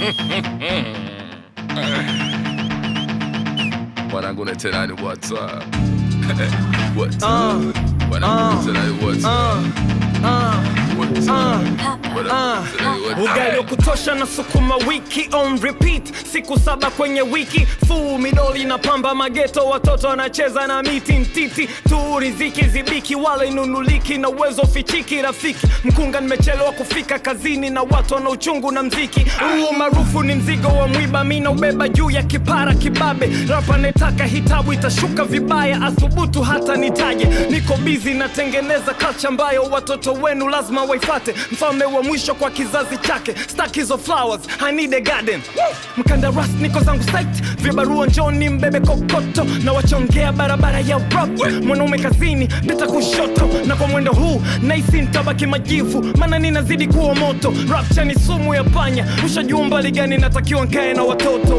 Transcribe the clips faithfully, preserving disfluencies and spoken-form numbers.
Wanangu tena what's up? What's up? Wanangu tena what's up? What's up? Ugali wa kutosha na sukuma wiki on repeat, siku saba kwenye wiki. Full midoli na pamba mageto, watoto wanacheza na miti ntiti tu, riziki zibiki wala inunuliki na uwezo fichiki. Rafiki mkunga nimechelewa kufika kazini na watu wana uchungu na mziki. Huu maarufu ni mzigo wa mwiba, mina ubeba juu ya kipara kibabe. Rapa netaka hitabu itashuka vibaya, athubutu hata nitaje. Niko busy natengeneza culture ambayo watoto wenu lazima waifate. Mfalme wa mwisho kwa kizazi chake, stack hizo flowers, I need a garden. Mkandarasi niko zangu site, vibarua njoni mbebe kokoto. Na wachongea barabara ya rap, mwanaume kazini beta kushoto. Na kwa mwendo huu naisi nitabaki majivu, maana ninazidi kuwa moto. Rapture ni sumu ya panya, ushajua mbali gani natakiwa nkae na watoto.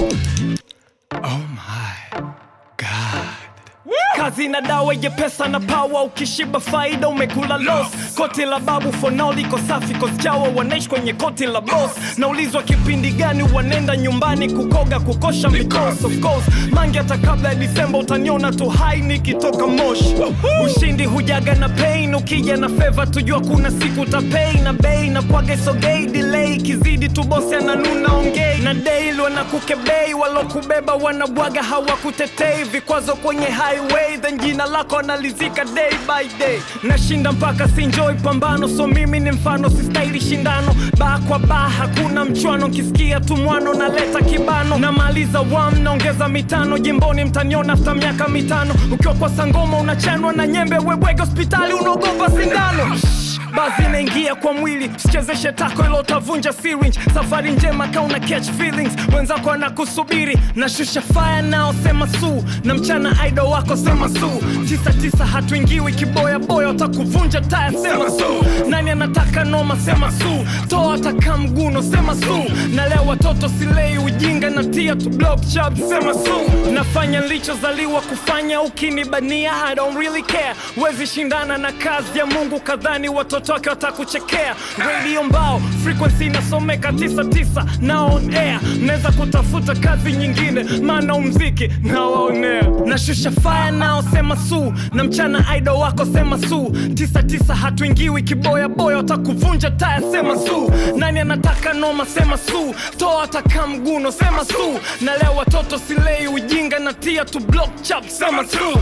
Oh my God. Kazi na dawa ye pesa na power, ukishiba faida umekula loss. Koti la babu fonao liko safi, cause chawa wanaishi kwenye koti la boss. Naulizwa kipindi gani wanenda nyumbani kukoga kukosha mikosi. Of course mangi hata kabla ya December utaniona tu high nikitoka Moshi. Ushindi hujaga na pain, ukija na favor tujua kuna siku utapay. Na bay na kwaga so gay, delay kizidi tu bosi ananuna ongei. Na daily wanakukebei, walokubeba wanabwaga hawakutetei. Vikwazo kwenye highway, then jina lako analizika day by day. Nashinda mpaka sinjoy pambano, so mimi ni mfano sistahili shindano. Baa kwa baa hakuna mchwano, kisikia tu mwano na leta kibano. Na maliza wam naongeza mitano, jimboni mtaniona after miaka mitano. Ukiwa kwa sangoma unachanwa na nyembe, webwege hospitali unaogopa sindano. Bazi naingia kwa mwili, sichezeshe tako ilo utavunja syringe. Safari njema kauna catch feelings, wenzako wanakusubiri. Nashusha fire nao sema su, na mchana idol wako sema su. Tisa tisa hatuingiwi kiboya boya, utakuvunja taya sema su. Nani anataka noma sema su, toa ataka mguno sema su. Na leo watoto silei ujinga na tia tu block chub sema su. Nafanya nilichozaliwa kufanya, ukinibania I don't really care. Wezi shindana na kazi ya Mungu kadhani watoto wake watakuchekea. Radio mbao, frequency nasomeka tisa tisa na on air. Neza kutafuta kazi nyingine, maana umziki na waonea. Nashusha fire nao sema su, na mchana idol wako sema su. Tisa tisa hatuingiwi kiboya boya, utakuvunja taya sema su. Nani anataka noma sema su, toa ataka mguno sema su. Na leo watoto silei ujinga na tia tu block chap sema su.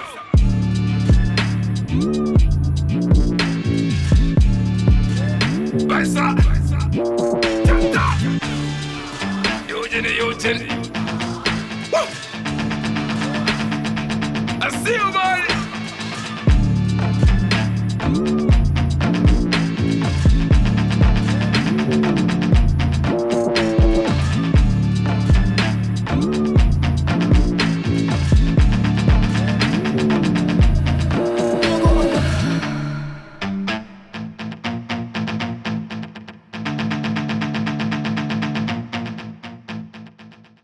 Baisa, Janta, Eugene, Eugene. I see you, boy.